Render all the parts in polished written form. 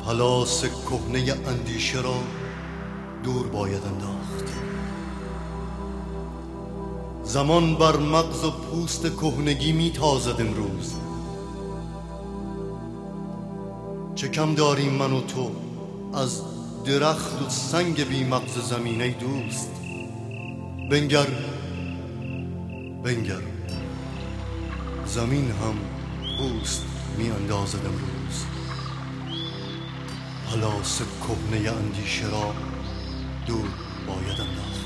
پلاس کهنه اندیشه را دور باید انداخت. زمان بر مغز و پوست کهنگی می تازد امروز. چه کم داریم من و تو از درخت و سنگ بی مغز زمینه دوست. بنگر بنگر، زمین هم پوست می اندازد امروز. پلاس کهنه اندیشه را دور باید انداخت.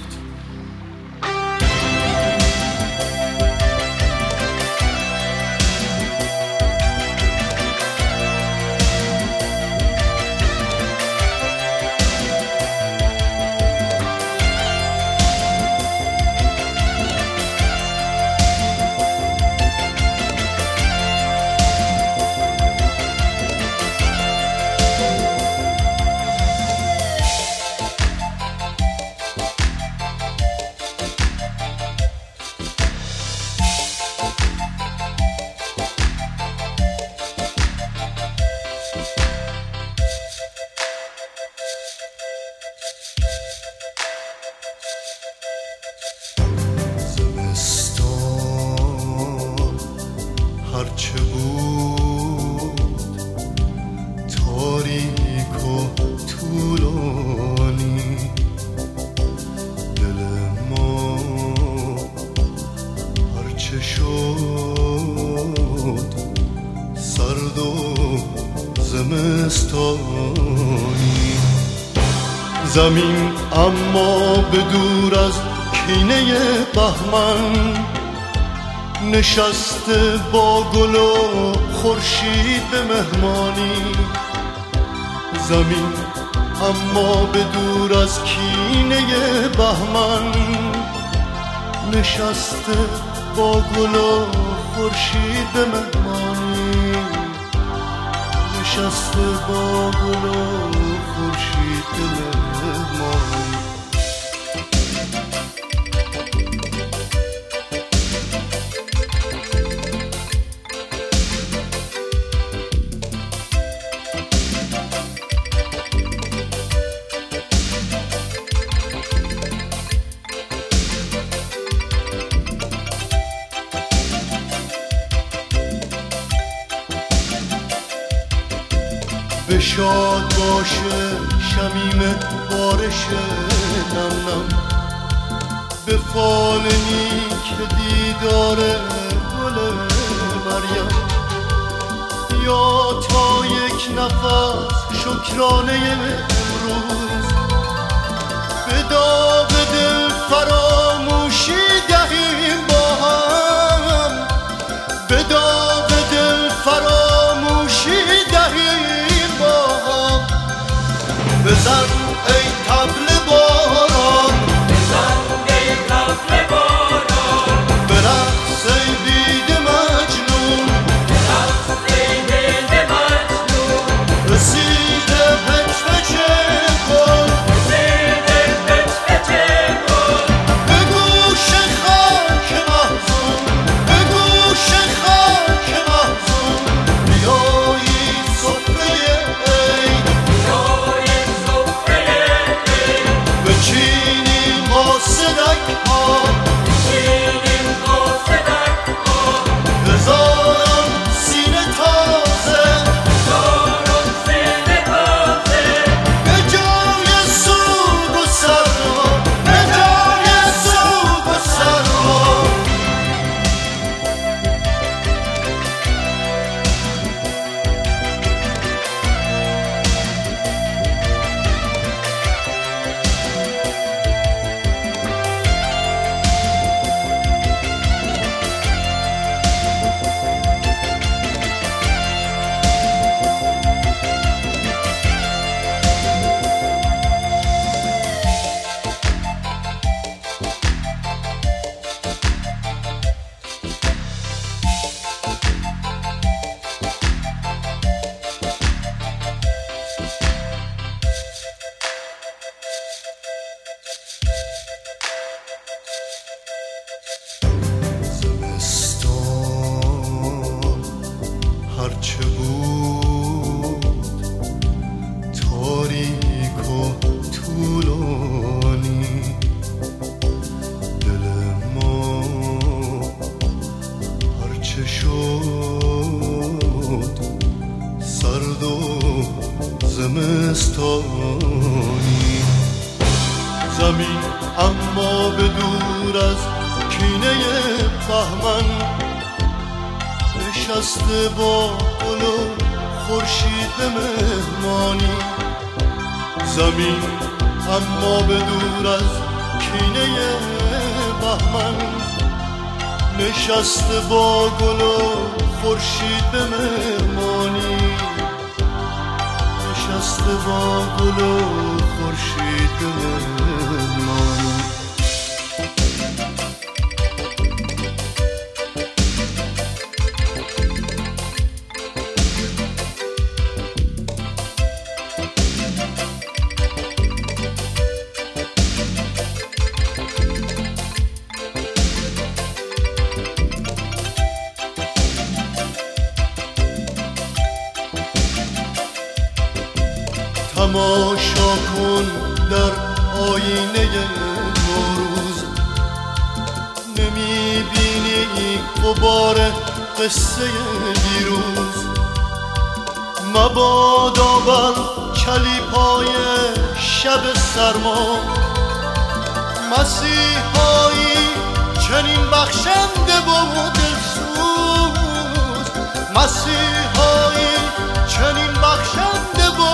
هرچه بود تاریک و طولانی، دل ما هرچه شد سرد و زمستانی. زمین اما به دور از کینه بهمن نشسته با گل و خورشید به مهمانی. زمین اما به دور از کینه بهمن نشسته با گل و خورشید به مهمانی. نشسته با گل و خورشید به مهمانی. شاد باشه شمیم بارش نم نم، به فال نیک دیدار گل مریم. یا تا یک نفس شکرانه امروز به داغ دل فراموشی دهیم با هم. به داغ دل فراموشی دهیم. بزن ای طبل باران، بزن ای طبل باران، برقص ای بید مجنون، برقص ای بید مجنون. رسید پچ‌پچه کن، رسید پچ‌پچه کن. به گوش خاک محزون، به گوش خاک محزون. بیایی سفره عید، بیایید سفره چه شد سرد و زمستانی زمین اما به دور از کینه بهمن نشسته با گل و خورشید به مهمانی زمین اما به دور از کینه بهمن نشسته با گل و خورشید به مهمانی نشسته با گل و خورشید به مهمانی تماشا کن در آینه نوروز نمیبینی غبار قصه دیروز مبادا بر کلیپای شب سرما مسیحایی چنین بخشنده و دلسوز مسیحایی چنین بخشنده و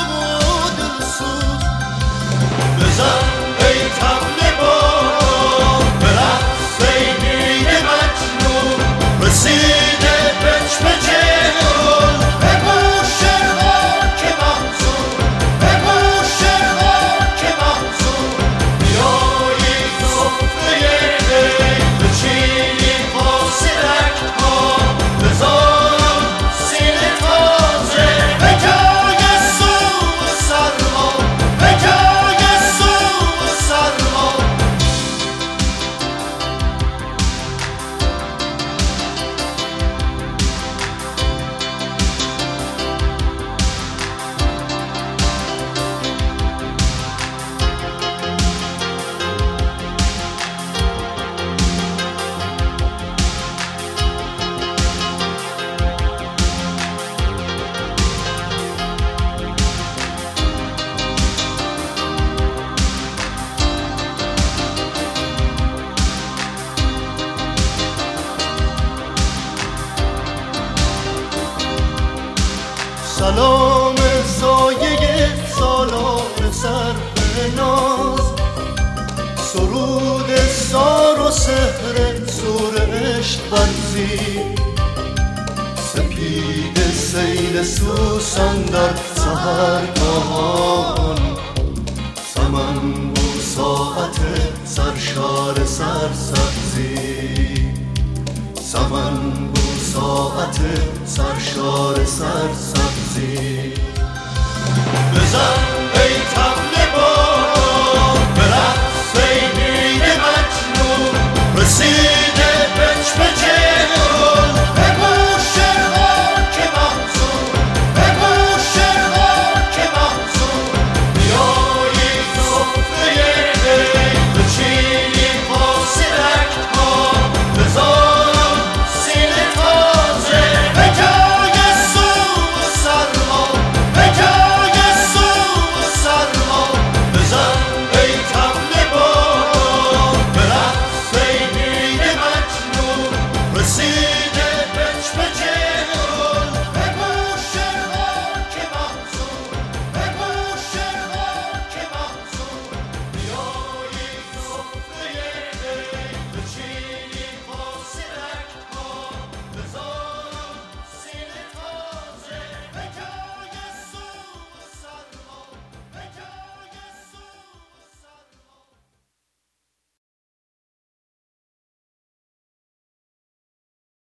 بزن ای طبل باران به رقص ای بید مجنون رسیده بچ گل به گوش خاک محزون به گوش خاک محزون بیایی سفره عید بچینیم پاس رگ‌ها بذارم سینه تازه به جای سوز سرما به جای سوز سرما سلام سایه سالار سرف ناز سرود سار و سحر سور عشق ورزی سپید سیل سوسن در سحرگاهان سمن بو ساعت سرشار سرسبزی سمن بو ساعت سرشار سرسبزی بزن